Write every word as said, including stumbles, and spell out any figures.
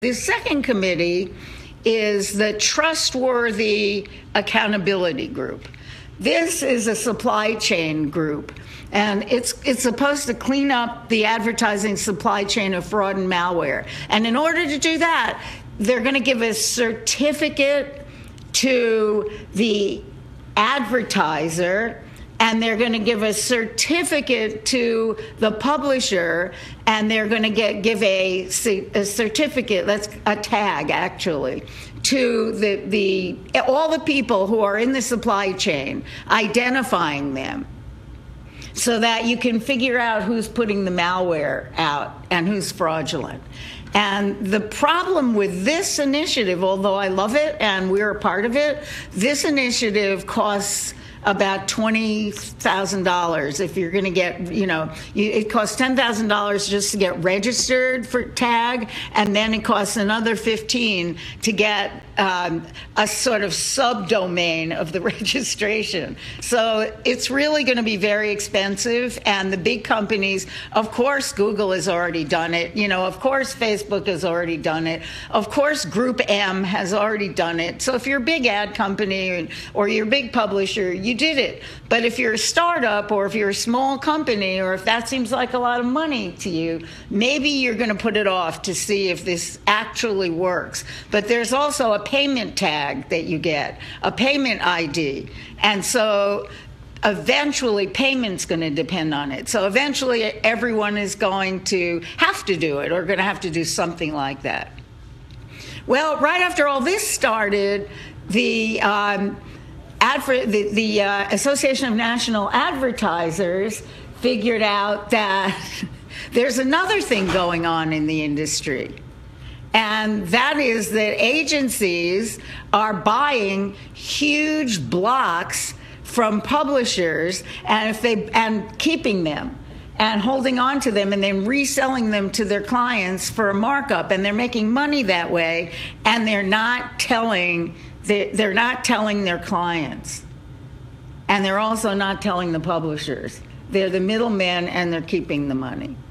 The second committee is the Trustworthy Accountability Group. This is a supply chain group, and it's it's supposed to clean up the advertising supply chain of fraud and malware. And in order to do that, they're going to give a certificate to the advertiser, and they're going to give a certificate to the publisher, and they're going to get give a, a certificate, that's a tag actually, to the, the all the people who are in the supply chain, identifying them, so that you can figure out who's putting the malware out and who's fraudulent. And the problem with this initiative, although I love it and we're a part of it, this initiative costs about twenty thousand dollars if you're going to get, you know, it costs ten thousand dollars just to get registered for tag, and then it costs another fifteen to get um, a sort of subdomain of the registration. So it's really going to be very expensive, and the big companies, of course, Google has already done it. You know, of course, Facebook has already done it. Of course, Group M has already done it. So if you're a big ad company or you're a big publisher, you You did it. But if you're a startup, or if you're a small company, or if that seems like a lot of money to you, maybe you're going to put it off to see if this actually works. But there's also a payment tag that you get, a payment I D. And so eventually payment's going to depend on it. So eventually everyone is going to have to do it, or going to have to do something like that. Well, right after all this started, the um, Adver- the, the uh, Association of National Advertisers figured out that there's another thing going on in the industry, and that is that agencies are buying huge blocks from publishers, and if they and keeping them and holding on to them, and then reselling them to their clients for a markup, and they're making money that way, and they're not telling They're not telling their clients, and they're also not telling the publishers. They're the middlemen, and they're keeping the money.